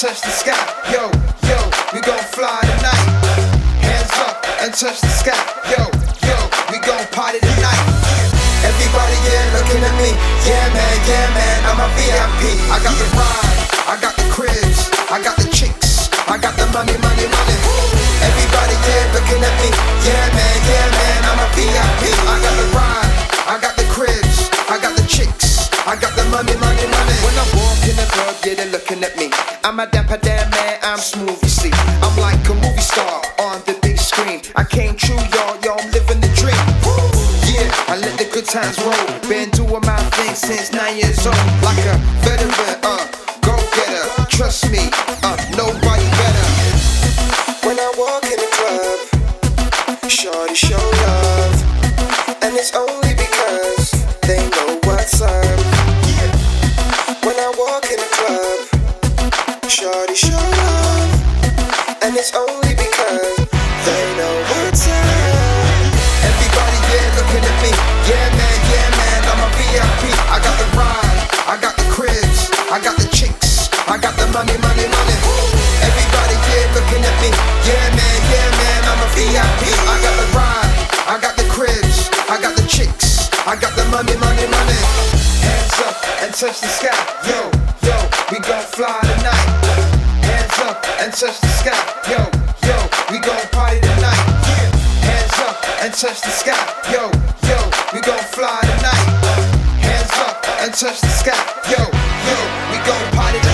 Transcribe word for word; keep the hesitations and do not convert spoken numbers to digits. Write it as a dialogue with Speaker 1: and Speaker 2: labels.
Speaker 1: touch the sky. Yo, yo, we gon' fly tonight. Hands up and touch the sky. Yo, yo, we gon' party tonight. Everybody, yeah, looking at me. Yeah, man, yeah, man, I'm a V I P. I got the ride, I got the cribs, I got the chicks, I got the money, money, money. Everybody, yeah, looking at me. Yeah, man, yeah, man, I'm a V I P. I got the ride, I got the cribs, I got the chicks, I got the money, money, money. When I walk in the club, yeah, they're looking at me. I'm a dapper damn man, I'm smooth, you see. I'm like a movie star on the big screen. I came true, y'all, y'all, I'm living the dream. Yeah, I let the good times roll. Been doing my thing since nine years old. Like a veteran, uh, go-getter. Trust me, uh, nobody better. When I walk in the club, shorty show love. And it's only because they know what's up. When I walk in the club, shorty show love. And it's only because they know what's up. Everybody, yeah, looking at me. Yeah, man, yeah, man, I'm a V I P. I got the ride, I got the cribs, I got the chicks, I got the money, money, money. Everybody, yeah, looking at me. Yeah, man, yeah, man, I'm a V I P. I got the ride, I got the cribs, I got the chicks, I got the money, money, money. Hands up and touch the sky. Yo, yo, we gon' fly tonight. Hands up and touch the sky. Yo, yo, we gon' party tonight. Hands up and touch the sky. Yo, yo, we gon' fly tonight. Hands up and touch the sky. Yo, yo, we gon' party tonight.